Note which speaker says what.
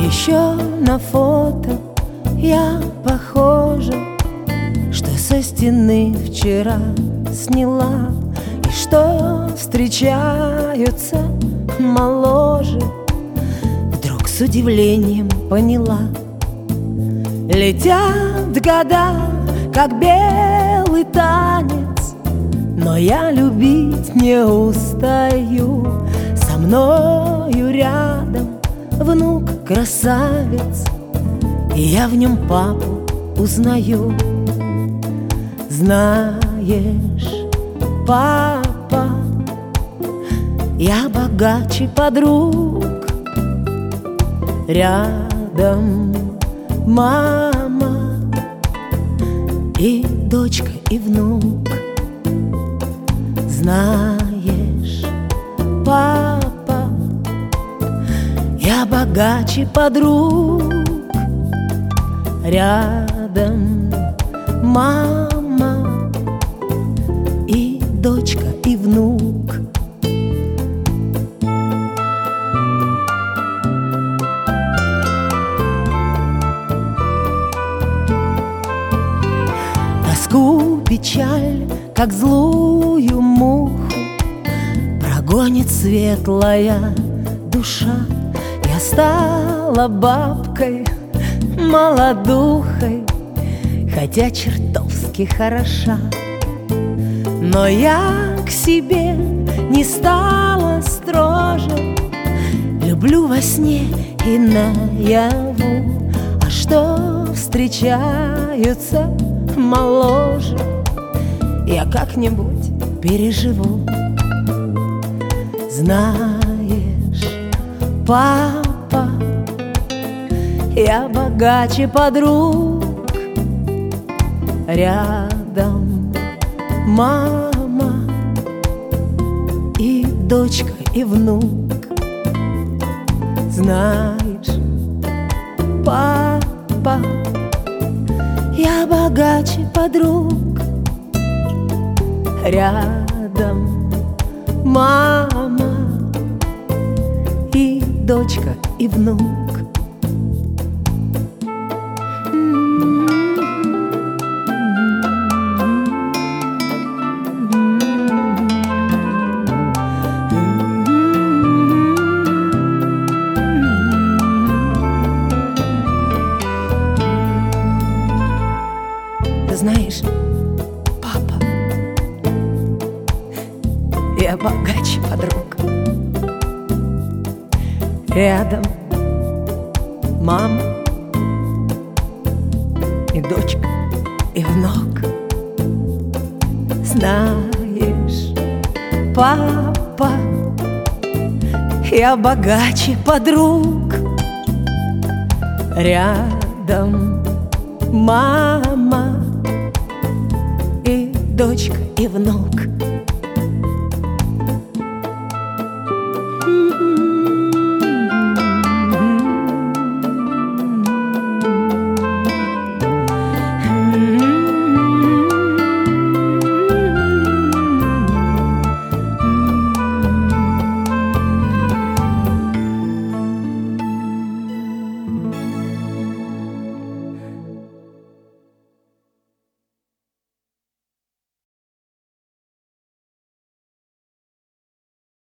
Speaker 1: Еще на фото я похожа, что со стены вчера сняла, и что встречаются моложе. Вдруг с удивлением поняла: летят года, как белый танец, но я любить не устаю. Со мною рядом внук красавец, и я в нем папу узнаю. Знаешь, папа, я богаче подруг. Рядом мама и дочка, и внук. Знаешь, папа, я богаче подруг. Рядом мама и дочка, и внук. Тоску, печаль, как злую муху, прогонит светлая душа. Я стала бабкой молодухой, хотя чертовски хороша. Но я к себе не стала строже, люблю во сне и наяву. А что встречаются моложе, я как-нибудь переживу. Знаешь, папа, я богаче подруг. Рядом мама и дочка, и внук. Знаешь, папа, я богаче подруг. Рядом мама и дочка, и внук. Знаешь, папа, я богаче подруг. Рядом мама и дочка, и внук. Знаешь, папа, я богаче подруг. Рядом мама и дочка, и внук.